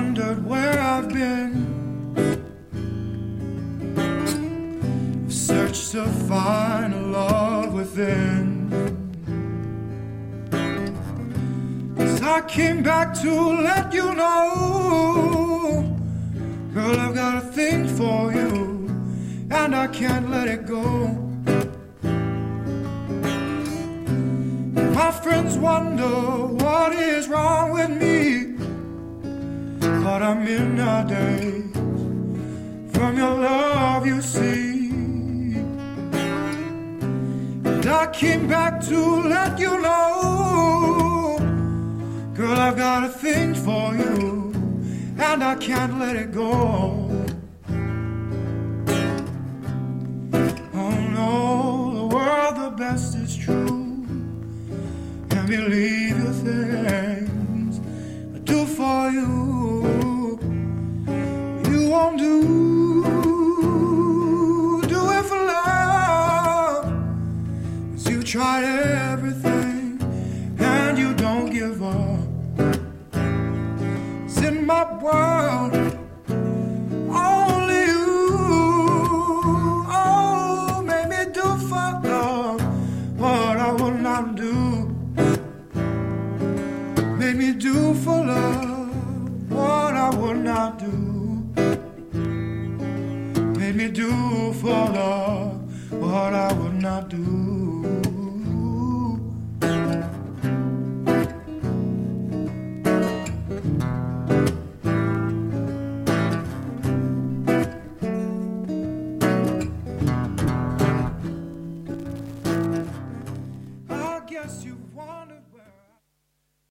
wondered where I've been. I've searched to find a love within. 'Cause I came back to let you know, girl, I've got a thing for you, and I can't let it go. My friends wonder what is wrong with me, but I'm in a daze from your love, you see. And I came back to let you know, girl, I've got a thing for you, and I can't let it go. Oh no, the world, the best is true. And believe the things I do for you, you won't do it for love. 'Cause you tried everything and you don't give up. It's in my world, only you. Oh, make me do for love what I would not do. Make me do for love what I would not do. Make me do for love what I would not do.